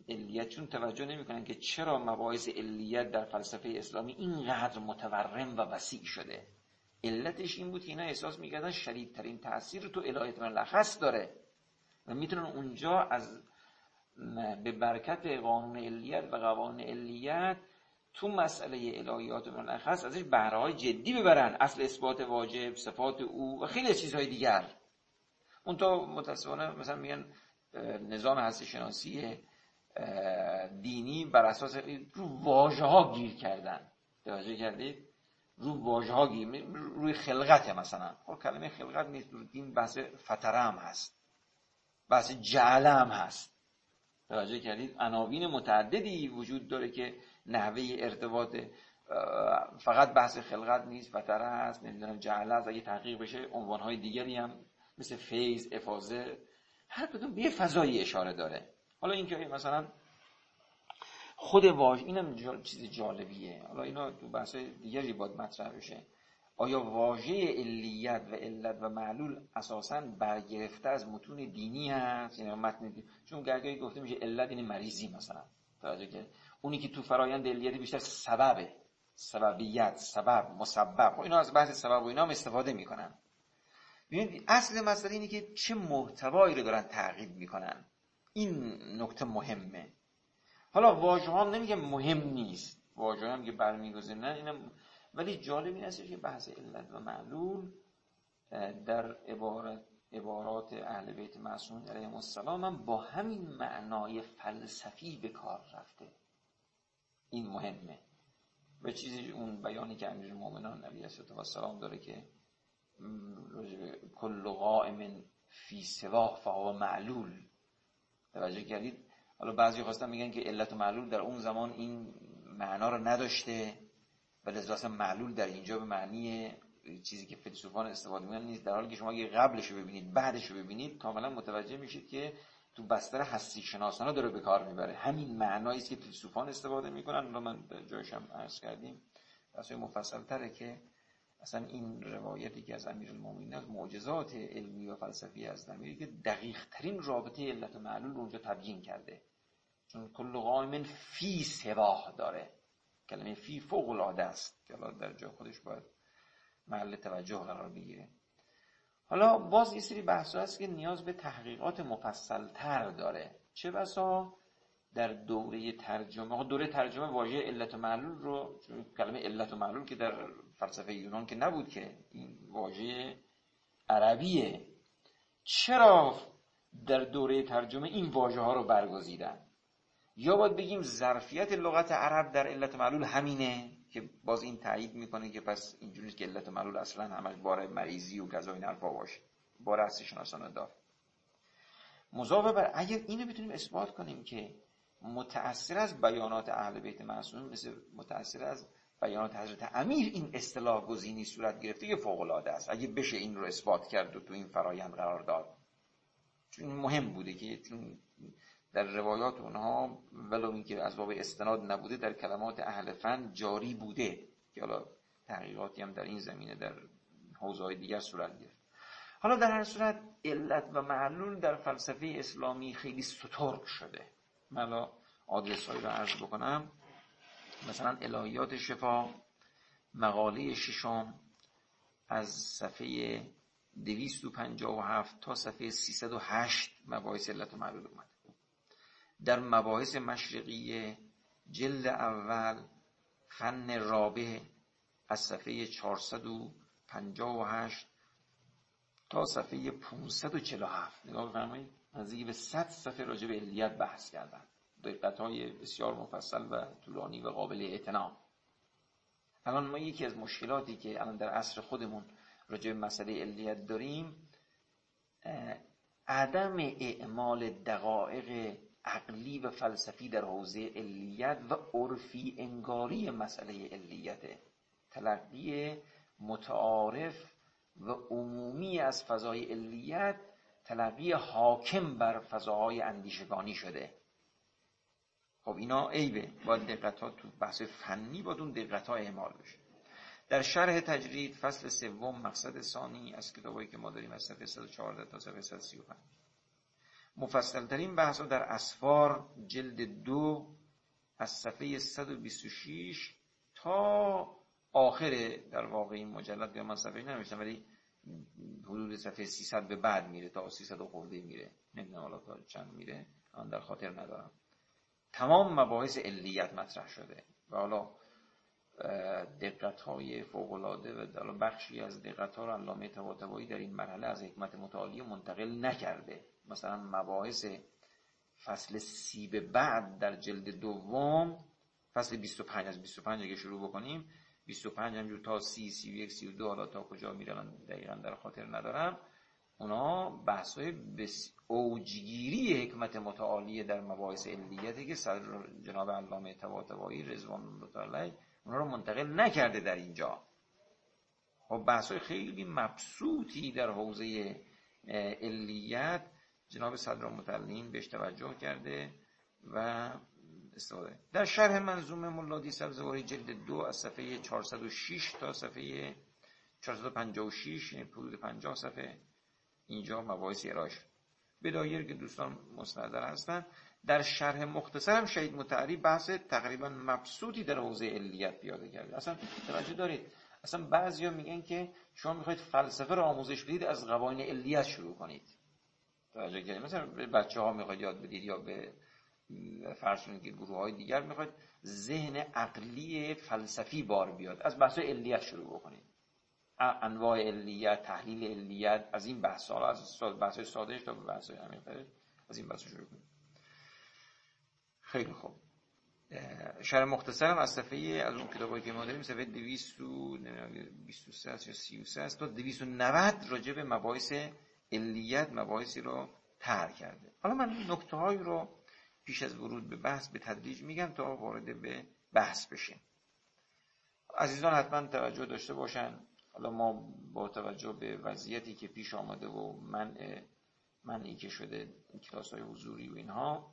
علیت، چون توجه نمیکنن که چرا مباحث علیت در فلسفه اسلامی اینقدر متورم و وسیع شده. علتش این بود که اینا احساس میکردن شدیدترین تأثیر تو الهیات ملخص داره و میتونن اونجا از به برکت قانون علیت و قوانین علیت تو مسئله الهیات ملخص ازش بهره‌های جدی ببرن، اصل اثبات واجب، صفات او و خیلی چیزهای دیگر. اون تا متاسفانه مثلا میگن نظام هستی شناسی دینی بر اساس رو واژه ها گیر کردن. توجه کردید؟ رو واژه ها گیر، روی خلقت مثلا. خب کلمه خلقت نیست، رو دین بحث فطره هم هست، بحث جعل هم هست. توجه کردید؟ عناوین متعددی وجود داره که نحوه ارتباط فقط بحث خلقت نیست، فطره هست، نمیدونم جعل هست. اگه تحقیق بشه عنوانهای دیگری هم مثل فیض، افاضه، هر کدوم به یه فضایی اشاره داره. حالا این که مثلا خود واژه، اینم جا... چیز جالبیه. حالا اینا تو بحث دیگری باید مطرح بشه. آیا واژه علیت و علت و معلول اساساً برگرفته از متون دینی هست؟ یعنی متن دینی، چون گرگایی گفته میشه علت این مریضی مثلا. توجه که اونی که تو فرایند علیت بیشتر سببه، سببیت، سبب، مسبب، و اینا از بحث سبب و اینا هم استفاده میکنن. ببینید اصل مسئله اینه که چه محتوایی رو دارن تعقیب میکنن. این نکته مهمه. حالا واژه ها نمیگه مهم نیست، واژه هم که برمیگزینن اینم، ولی جالب این است که بحث علت و معلول در عبارت عبارات اهل بیت معصومین علیهم السلام هم با همین معنای فلسفی به کار رفته. این مهمه. و چیزی اون بیانی که امیرالمومنین علیه السلام داره که کل قائم فی سواه فهو معلول. توجه کردید؟ حالا بعضی خواستن میگن که علت و معلول در اون زمان این معنا رو نداشته و لذا اصلا معلول در اینجا به معنی چیزی که فیلسوفان استفاده میکنن نیست، در حالی که شما اگه قبلش رو ببینید بعدش رو ببینید کاملا متوجه میشید که تو بستر هستی شناسانه داره به کار میبره. همین معنایی است که فیلسوفان استفاده میکنن. حالا من جایش هم عرض کردیم بحث مفصل تره که اصلا این روایتی که از امیرالمومنین از معجزات علمی و فلسفی از نمیری که دقیق ترین رابطه علت و معلول رو اونجا تبیین کرده. چون کل قائم فی سواه داره، کلمه فی فوق العاده است که حالا در جا خودش باید محل توجه قرار بگیره. حالا باز یه سری بحثا هست که نیاز به تحقیقات مفصل تر داره. چه بسا در دوره ترجمه، دوره ترجمه واژه علت و معلول رو، کلمه علت و معلول که در فلسفه یونان که نبود که، این واژه عربیه. چرا در دوره ترجمه این واژه ها رو برگزیدن؟ یا باید بگیم ظرفیت لغت عرب در علت و معلول همینه که باز این تایید میکنه که پس اینجوریه که علت و معلول اصلا همش باره مریضی و کذا این حرفا باشه، باره هستی شناسانه دار. مضافه بر اگر اینو بتونیم اثبات کنیم که متأثر از بیانات اهل بیت معصومین، مثل متأثر از بیانات حضرت امیر این اصطلاح گزینی صورت گرفته، که فوق العاده است. اگه بشه این رو اثبات کرد و تو این فرایند قرار داد، چون مهم بوده که چون در روایات اونها ولو اینکه از باب استناد نبوده در کلمات اهل فن جاری بوده، که حالا تحقیقاتی هم در این زمینه در حوزه‌های دیگر صورت گرفت. حالا در هر صورت علت و معلول در فلسفه اسلامی خیلی سترگ شده. من حالا آدرس‌هایی رو عرض بکنم. مثلا الهیات شفا مقاله ششم از صفحه دویست و پنجاه و هفت تا صفحه سیصد و هشت مباحث علت و معلول اومد. در مباحث مشرقی جلد اول فن رابع از صفحه چهارصد و پنجاه و هشت تا صفحه پانصد و چهل و هفت نگاه بفرمایید، نزدیک به صد صفحه راجع به علیت بحث کردن، دقت‌های بسیار مفصل و طولانی و قابل اعتنا. الان ما یکی از مشکلاتی که الان در عصر خودمون راجع به مسئله علیت داریم، عدم اعمال دقایق عقلی و فلسفی در حوزه علیت و عرفی انگاری مسئله علیت، تلقی متعارف و عمومی از فضای علیت تلقی حاکم بر فضاهای اندیشگانی شده. خب اینا عیبه، باید دقت‌ها تو بحث فنی باید اون دقت‌ها اعمال بشه. در شرح تجرید فصل سوم مقصد ثانی از کتابایی که ما داریم از صفحه صد و چهارده تا صفحه صد و سی و پنج مفصل ترین بحث در اسفار جلد دو از صفحه صد و بیست و شش تا آخر در واقع این مجلد، یا من صفحه ننوشتم ولی حدود صفحه سیصد به بعد میره، تا سیصد و خورده میره، نمیدونم حالا تا چند میره آن در خاطر ندارم. تمام مباحث علیت مطرح شده و حالا دقت‌های فوق‌العاده و در بخشی از دقت‌ها رو علامه طباطبایی در این مرحله از حکمت متعالی منتقل نکرده. مثلا مباحث فصل سی به بعد در جلد دوم، فصل بیست و پنج، از بیست و پنج اگه شروع بکنیم، بیست و پنج همجور تا سی، سی و یک، سی و دو، حالا تا کجا میرن دقیقاً در خاطر ندارم، اونا بحث‌های بس اوجگیری حکمت متعالی در مباحث علیتی که صدر جناب علامه طباطبایی رضوان الله تعالی اونا رو منتقل نکرده در اینجا. خب بحث‌های خیلی مبسوطی در حوزه علیت جناب صدر متعلیم بهش توجه کرده و استفاده. در شرح منظومه مولادی سبزواری جلد دو از صفحه چهارصد و شش تا صفحه چهارصد و پنجاه و شش، یعنی حدود پنجاه صفحه، اینجا مباحث ارائه شد. به دایره که دوستان مستحضر هستن، در شرح مختصرم شهید مطهری بحث تقریبا مبسوطی در حوزه علیت پیاده کرده. اصلا توجه دارید، اصلا بعضیا میگن که شما میخواید فلسفه رو آموزش بدید از قوانین علیت شروع کنید. توجه کردید؟ مثلا به بچه‌ها میخواید یاد بدید یا به فرض کنید که گروه‌های دیگر میخواید ذهن عقلی فلسفی بار بیاد، از بحث علیت شروع بکنید. انواع علیت، تحلیل علیت، از این بحث‌ها، از بحث‌های سادهش تا به بحث‌های عمیق‌تر، از این بحث شروع کنید. خیلی خوب. شرح مختصرم از صفحه از اون کتابایی که ما داریم صفحه دویست و بیست و سه یا سی و سه تا دویست و نود راجع به مباحث علیت مباحثی رو طرح کرده. حالا من نکته‌هایی رو پیش از ورود به بحث به تدریج میگم تا وارد به بحث بشیم. عزیزان حتما توجه داشته باشن. حالا ما با توجه به وضعیتی که پیش آمده و منع منعی که شده کلاس‌های حضوری و اینها،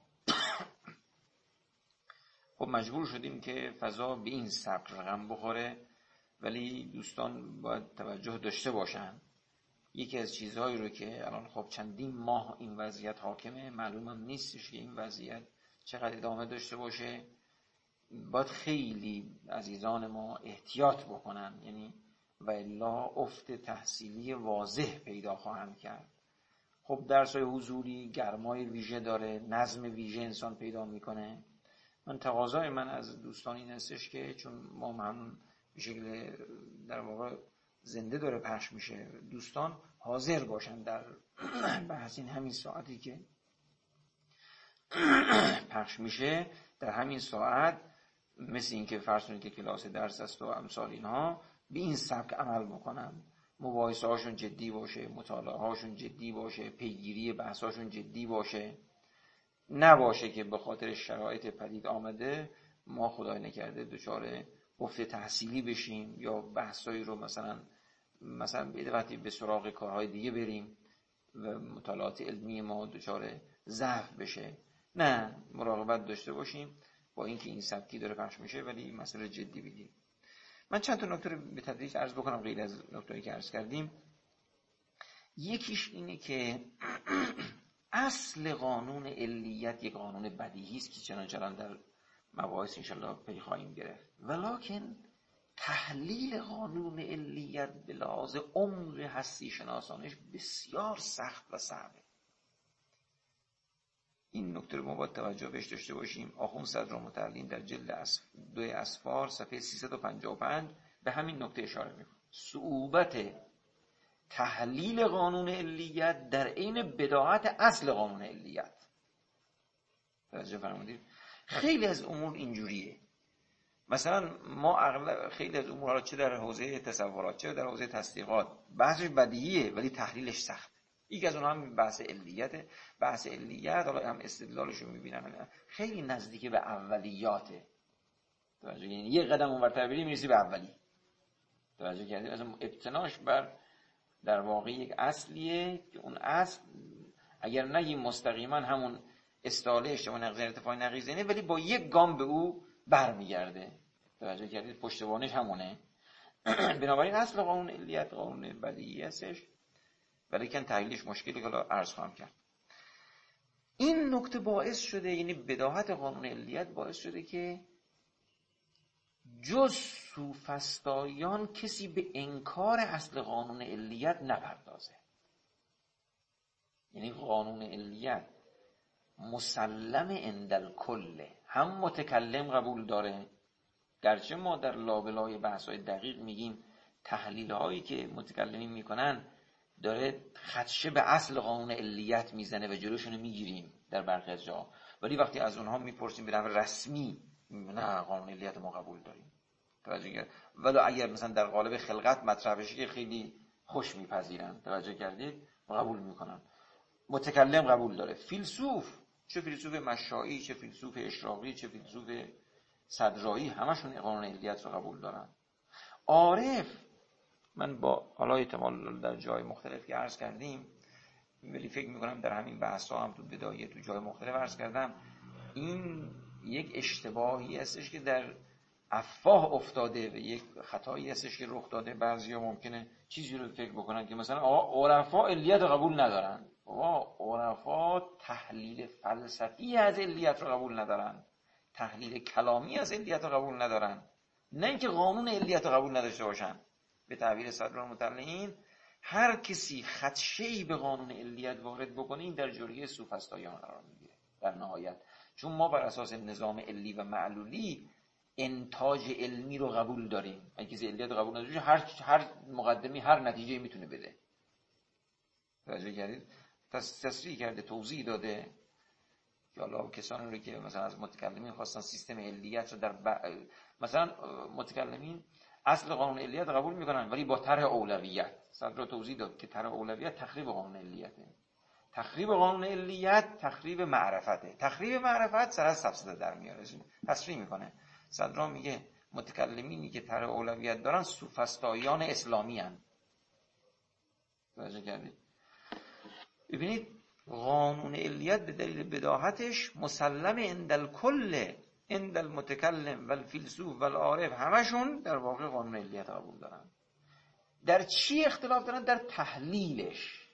خب مجبور شدیم که فضا به این سبک رقم بخوره، ولی دوستان باید توجه داشته باشن. یکی از چیزهایی رو که الان خب چندین ماه این وضعیت حاکمه، معلومم نیستش که این وضعیت چقدر ادامه داشته باشه. باید خیلی عزیزان ما احتیاط بکنن، یعنی و الا افت تحصیلی واضح پیدا خواهند کرد. خب درس‌های حضوری گرمای ویژه داره، نظم ویژه انسان پیدا میکنه. من تقاضای من از دوستان این هستش که چون ما هم به شکل در واقع زنده داره پخش میشه، دوستان حاضر باشن در بحث این همین ساعتی که پخش میشه، در همین ساعت مثل این که فرض کنید که کلاس درس است و امثال اینها به این سبک عمل بکنن. مباحثه هاشون جدی باشه، مطالعه هاشون جدی باشه، پیگیری بحث هاشون جدی باشه. نباشه که به خاطر شرایط پدید آمده ما خدای نکرده دچار افت تحصیلی بشیم یا بحثایی رو مثلا مثلا به وقتی به سراغ کارهای دیگه بریم و مطالعات علمی ما دچار ضعف بشه. نه، مراقبت داشته باشیم با اینکه این سبکی داره پخش میشه ولی مسئله جدی بگیریم. من چند تا نکته رو به تدریج عرض بکنم غیر از نکته‌ای که عرض کردیم. یکیش اینه که اصل قانون علیت یک قانون بدیهی است که چنانچه در مباحث انشالله پی خواهیم گرفت، ولکن تحلیل قانون علیت به لحاظ عمق هستی شناسانش بسیار سخت و صعبه. این نکته رو ما باید توجه بهش داشته باشیم. آخوند صدر متعلیم در جلد دو اسفار صفحه سیصد و پنجاه و پنج به همین نکته اشاره میکنه. صعوبت تحلیل قانون علیت در عین بداهت اصل قانون علیت. توجه فرمودید؟ خیلی از امور اینجوریه. مثلا ما اغلب خیلی از امور، چه در حوزه تصورات چه در حوزه تصدیقات، بحثش بدیهیه ولی تحلیلش سخت. یکی از اونها هم بحث علیته. بحث علیت حالا هم استدلالش رو میبینم خیلی نزدیک به اولیاته. توجه، یعنی یه قدم اونورتر بری میرسی به اولی. توجه کردید؟ مثلا ابتناش بر در واقع یک اصلیه که اون اصل اگر نگیم مستقیما همون استعاله اشتباه نقیض ارتفاع نقیضینه، ولی با یک گام به او برمیگرده. توجه کردید؟ پشتوانش همونه. بنابراین اصل قانون علیت قانون بدیهی هستش، ولی کن تحلیلش مشکلی که عرض خواهم کرد. این نکته باعث شده، یعنی بداهت قانون علیت باعث شده که جز سوفسطاییان کسی به انکار اصل قانون علیت نپردازه. یعنی قانون علیت مسلم عند الکل، هم متکلم قبول داره، گرچه ما در لابلای بحث‌های دقیق میگیم تحلیل هایی که متکلمین میکنن داره خدشه به اصل قانون علیت میزنه و جلوشونو میگیریم در برخی از جاها، ولی وقتی از اونها میپرسیم به نحو رسمی، نه قانون علیت ما قبول داریم. توجه کرد؟ ولی اگر مثلا در قالب خلقت مطرح بشه که خیلی خوش میپذیرن، توجه کردید، قبول میکنن. متکلم قبول داره. فیلسوف، چه فیلسوف مشائی، چه فیلسوف اشراقی، چه فیلسوف صدرایی، همشون قانون علیت رو قبول دارن. عارف، من با حالا احتمال در جای مختلف که عرض کردیم، ولی فکر میکنم در همین بحث ها هم تو بدایه تو جای مختلف عرض کردم، این یک اشتباهی هستش که در افواه افتاده و یک خطایی هستش که رخ داده. بعضیا ممکنه چیزی رو فکر بکنن که مثلا آقا عرفا علیت رو قبول ندارن. آقا عرفا تحلیل فلسفی از علیت رو قبول ندارن، تحلیل کلامی از علیت رو قبول ندارن، نه اینکه قانون علیت رو قبول نداشته باشن. به تعبیر صدرالمطلعین، هر کسی خدشه‌ای به قانون علیت وارد بکنه این در جریه سوفسطاییان قرار میگیره در نهایت. چون ما بر اساس نظام علی و معلولی انتاج علمی رو قبول داریم. اگه کسی علیت رو قبول نداره، هر هر مقدمی هر نتیجه میتونه بده. توجه کردید؟ تصریح کرده، توضیح داده که حالا کسانی رو که مثلا از متکلمین خواستن سیستم علیت رو در ب... مثلا متکلمین اصل قانون علیت قبول میکنن ولی با طرح اولویت. صدر توضیح داد که طرح اولویت تخریب قانون علیته. تخریب قانون علیت تخریب معرفته. تخریب معرفت سر از سفسده در میاره. تصریح میکنه. صدر میگه متکلمینی که طرح اولویت دارن سوفسطاییان اسلامی هستند. توجه کردید؟ ببینید قانون علیت به دلیل بداهتش مسلم عند الکل، عند المتکلم و الفیلسوف و العارف، همشون در واقع قانون علیت قبول دارن. در چی اختلاف دارن؟ در تحلیلش.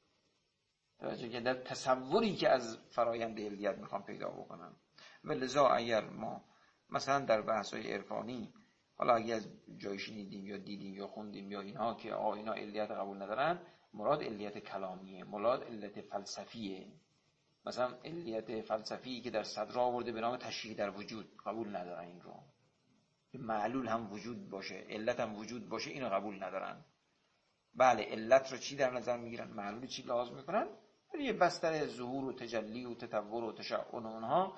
توجه که در تصوری که از فرایند علیت میخوام پیدا بکنن. و لذا اگر ما مثلا در بحث‌های عرفانی، حالا اگر از جای شنیدیم یا دیدیم یا خوندیم یا اینها که آ اینا علیت قبول ندارن، مراد علیت کلامیه، مراد علت فلسفیه. مثلا علیت فلسفی که در صدر آورده به نام تشریح در وجود، قبول ندارن این رو. معلول هم وجود باشه، علت هم وجود باشه، اینو قبول ندارن. بله، علت رو چی در نظر میگیرن، معلول چی لازم میکنن، ولی یه بستر ظهور و تجلی و تطور و تشعن اونها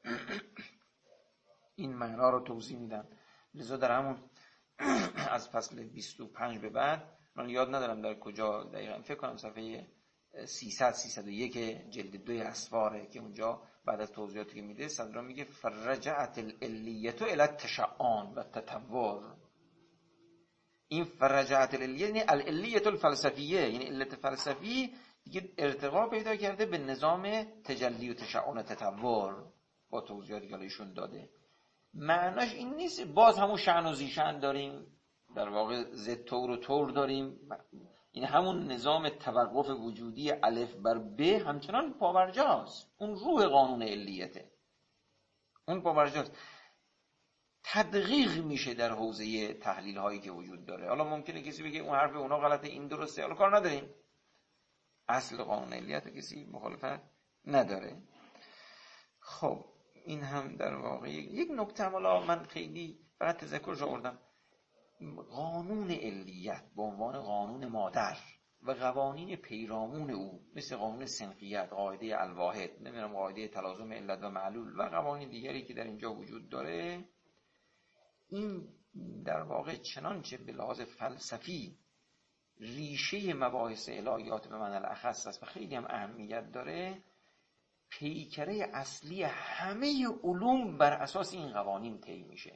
این معنا رو توضیح میدن. لذا در همون از فصل بیست و پنج به بعد، من یاد ندارم در کجا دقیقاً، فکر کنم صفحه سیصد سیصد و یک جلد دوی اسفاره که اونجا بعد از توضیحاتی که میده صدرا میگه فرجعت العلیت الی التشعن و تطور. این فرجعت العلیت یعنی العلیت الفلسفیه، یعنی علت فلسفی دیگه ارتقا پیدا کرده به نظام تجلی و تشعن و تطور با توضیحاتی که ایشون داده. معناش این نیست باز همون شأن و زیشن داریم، در واقع ضد طور و طور داریم. این همون نظام توقف وجودی الف بر ب همچنان پابرجاست. اون روح قانون علیته، اون پابرجاست. تدقیق میشه در حوزه تحلیل هایی که وجود داره. حالا ممکنه کسی بگه اون حرف اونا غلطه، این درسته، حالا کار نداریم، اصل قانون علیت کسی مخالفت نداره. خب این هم در واقع یک نکته. حالا من خیلی فقط تذکرش آوردم. قانون علیت به عنوان قانون مادر و قوانین پیرامون او مثل قانون سنقیت، قاعده الواحد، نمیدونم قاعده تلازم علت و معلول و قوانین دیگری که در اینجا وجود داره، این در واقع چنانچه به لحاظ فلسفی ریشه مباحث الهیات به معنی الاخص است و خیلی هم اهمیت داره، پیکره اصلی همه علوم بر اساس این قوانین طی میشه.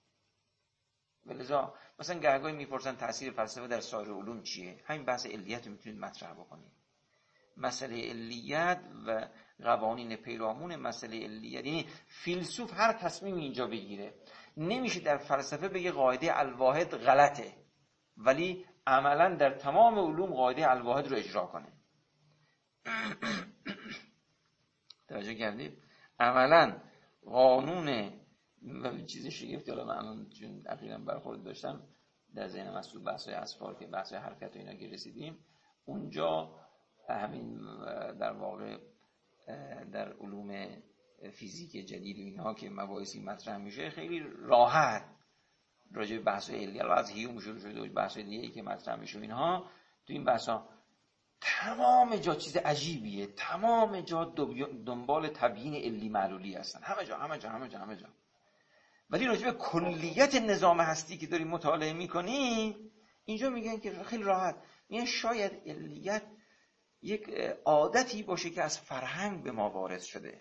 ولذا مثلا گهگاهی میپرسن تأثیر فلسفه در سایر علوم چیه؟ همین بحث علیت رو میتونید مطرح بکنید. مسئله علیت و قوانین پیرامون مسئله علیت، یعنی فیلسوف هر تصمیم اینجا بگیره، نمیشه در فلسفه بگه قاعده الواحد غلطه ولی عملا در تمام علوم قاعده الواحد رو اجرا کنه. توجه کردید؟ عملا قانون چیز شگفتی، حالا من چون اخیراً برخورد داشتم در ذهنم از تو بحث‌های اصفار که بحث‌های حرکت و اینا که رسیدیم، اونجا همین در واقع در علوم فیزیک جدید و اینها که مباحثی مطرح میشه خیلی راحت راجع به بحث علی از هیوم شروع شده و بحث دیگه‌ای که مطرح میشه اینها، تو این بحثا تمام جا چیز عجیبیه، تمام جا دنبال تبیین علی معلولی هستن، همه جا همه جا همه جا همه جا. ولی راجع به کلیت نظام هستی که داری مطالعه میکنی، اینجا میگن که خیلی راحت میگن شاید علیت یک عادتی باشه که از فرهنگ به ما وارد شده.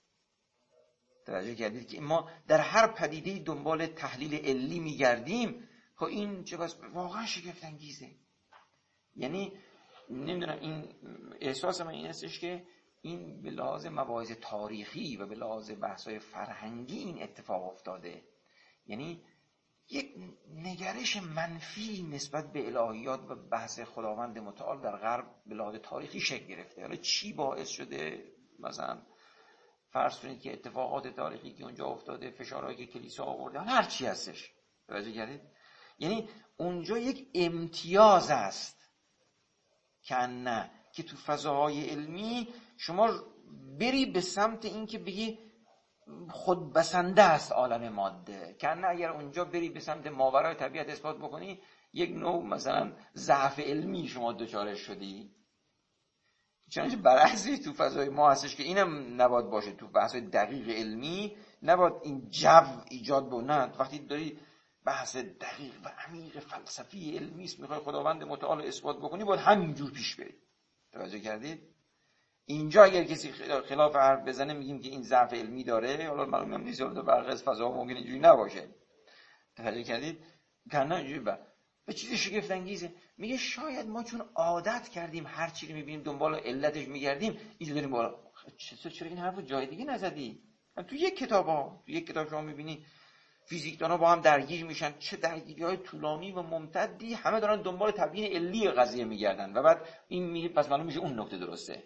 توجه کردید که ما در هر پدیده دنبال تحلیل علی میگردیم. خب این چه بس واقعا شگفت انگیزه. یعنی نمیدونم، این احساس من این هستش که این به لحاظ مباحث تاریخی و به لحاظ بحث‌های فرهنگی این اتفاق افتاده. یعنی یک نگرش منفی نسبت به الهیات و بحث خداوند متعال در غرب به لحاظ تاریخی شکل گرفته. حالا چی باعث شده؟ مثلا فرض کنید که اتفاقات تاریخی که اونجا افتاده، فشارهایی که کلیسا آورده، هر چی هستش. توجه کردید؟ یعنی اونجا یک امتیاز است که نه که تو فضاهای علمی شما بری به سمت این که بگی خود بسنده است عالم ماده، که نه اگر اونجا بری به سمت ماورای طبیعت اثبات بکنی یک نوع مثلا ضعف علمی شما دچارش شدی. چنانچه برعکسش تو فضای ما هستش که اینم نباید باشه. تو بحث‌های دقیق علمی نباید این جو ایجاد بکنه. وقتی داری بحث دقیق و عمیق فلسفی علمی است میخوای خداوند متعال اثبات بکنی، باید همینجور پیش بری. توجه کردید؟ اینجا اگر کسی خلاف حرف بزنه میگیم که این ضعف علمی داره. حالا معلومه هم نیست، در برخی از فضاها ممکن اینجوری نباشه. توجه کردید؟ کنه اینجوری با به چیز شگفت انگیزه. میگه شاید ما چون عادت کردیم هر چی رو میبینیم دنبال علتش میگردیم، اینجا داریم بالا. چرا این حرفو جای دیگه نزدی؟ تو یک کتابا تو یک کتاب شما میبینی فیزیکدانا با هم درگیر میشن، چه درگیری‌های طولانی و ممتدی، همه دارن دنبال تبیین علی قضیه میگردن و بعد این میگه پس معلوم میشه اون نکته درسته.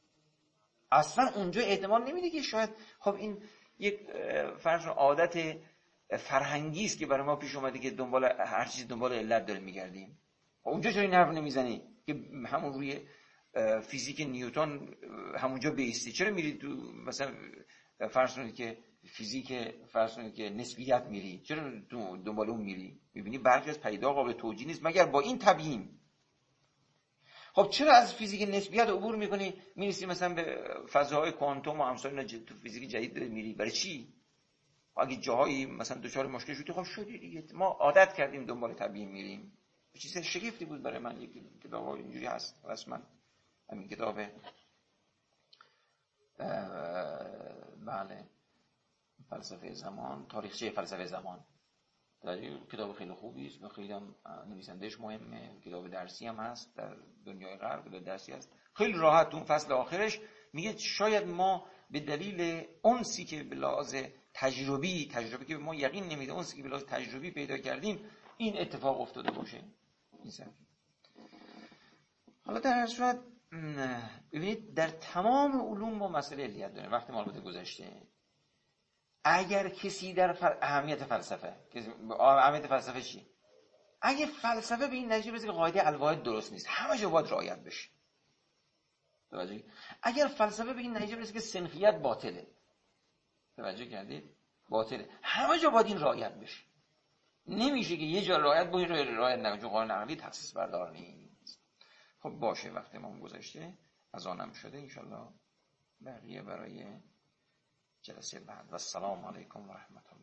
اصلا اونجا احتمال نمیده که شاید خب این یک فرض عادت فرهنگی است که برای ما پیش اومده که دنبال هر چیز دنبال علت داریم میگردیم. اونجا چرا این حرف نمیزنی که همون روی فیزیک نیوتن همونجا بیستی؟ چرا میری تو مثلا فرض کنید که فیزیک فرض کنید که نسبیت میری، چرا تو دنبال اون میری؟ میبینی برخی از پدیده‌ها قابل توجیه نیست مگر با این تبیین. خب چرا از فیزیک نسبیت عبور میکنی میرسی مثلا به فضاهای کوانتوم و امثال اینا تو فیزیک جدید داره میری؟ برای چی؟ اگه جاهایی مثلا دچار مشکل شدی خب شدی دیگه، ما عادت کردیم دنبال تبیین میریم. چیز شگفتی بود برای من. یک کتاب اینجوری هست رسما، همین کتاب بله فلسفه زمان، تاریخچه فلسفه زمان. در کتاب خیلی خوبی است و خیلی هم نویسندهش مهمه. کتاب درسی هم هست در دنیای غرب، کتاب درسی هست. خیلی راحت اون فصل آخرش میگه شاید ما به دلیل اونسی که به لحاظ تجربی تجربی که به ما یقین نمیده، اونسی که به لحاظ تجربی پیدا کردیم این اتفاق افتاده باشه. این سر. حالا در هر صورت ببینید در تمام علوم ما مسئله علیت داریم. وقتی ما البته گذشته، اگر کسی در فل... اهمیت فلسفه اهمیت فلسفه چی؟ اگه فلسفه به این نتیجه برسه که قاعده الواحد درست نیست، همه جا باید رعایت بشه. توجه؟ اگر فلسفه به این نتیجه برسه که سنخیت باطله، توجه کردید؟ باطله، همه جا باید این رعایت بشه. نمیشه که یه جا رعایت با این رعایت نکنه، چون قانون عقلی تخصیص بردار نیست. خب باشه، وقت ما گذشته، از آنم شده، انشالله بقیه برای جلسه بعد. و السلام علیکم و رحمت الله.